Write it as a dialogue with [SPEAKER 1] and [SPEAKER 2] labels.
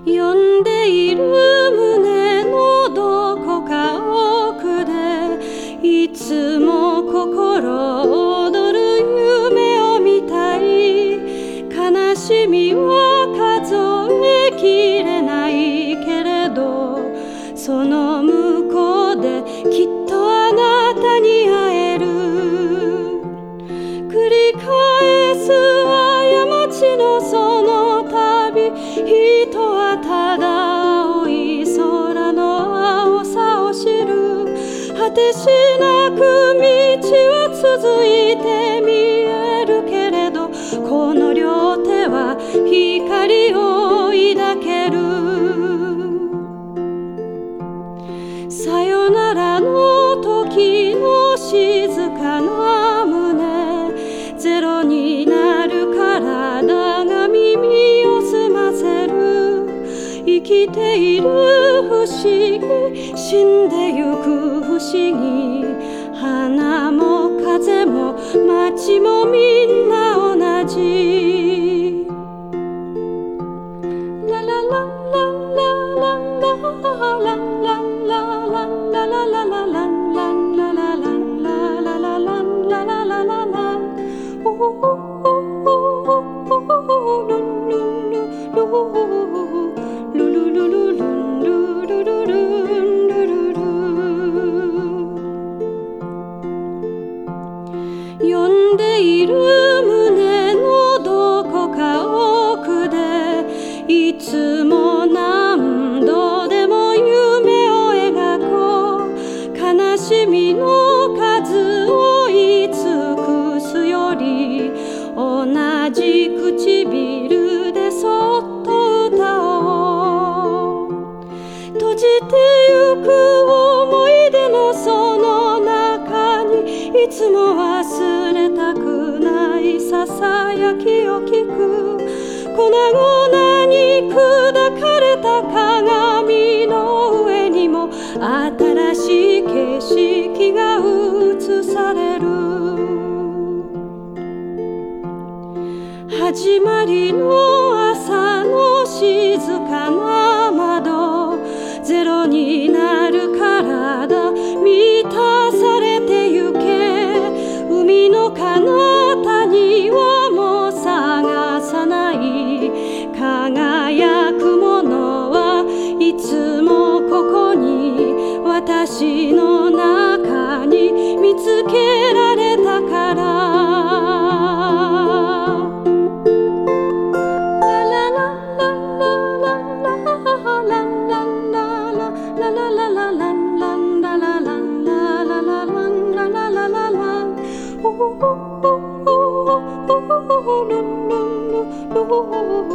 [SPEAKER 1] 呼んでいる胸のどこか奥でいつも心躍る夢を見たい。悲しみは数えきれないけれど、その向こうできっとあなたに会える。繰り返す過ちのその旅、人はただ青い空の青さを知る。果てしなく道は続いて見えるけれど、この両手は光を抱ける。さよならの時の静かな胸、ゼロになる体が耳を澄ませる。生きている不思議、死んでゆく不思議。花も風も街もみんな同じ。ラララララララララ呼んでいる胸のどこか奥でいつも何度でも夢を描こう。悲しみの数を言い尽くすより、同じ唇でそっと歌おう。閉じてゆく思い出のその中に、いつも忘れたくないささやきを聞く。粉々に砕かれた鏡の上にも新しい景色が映される。始まりの朝の静かな窓、ゼロになる体満たされてゆけ。海の彼方にはもう探さない。輝くものはいつもここに、私の中に見つけられたから。Oh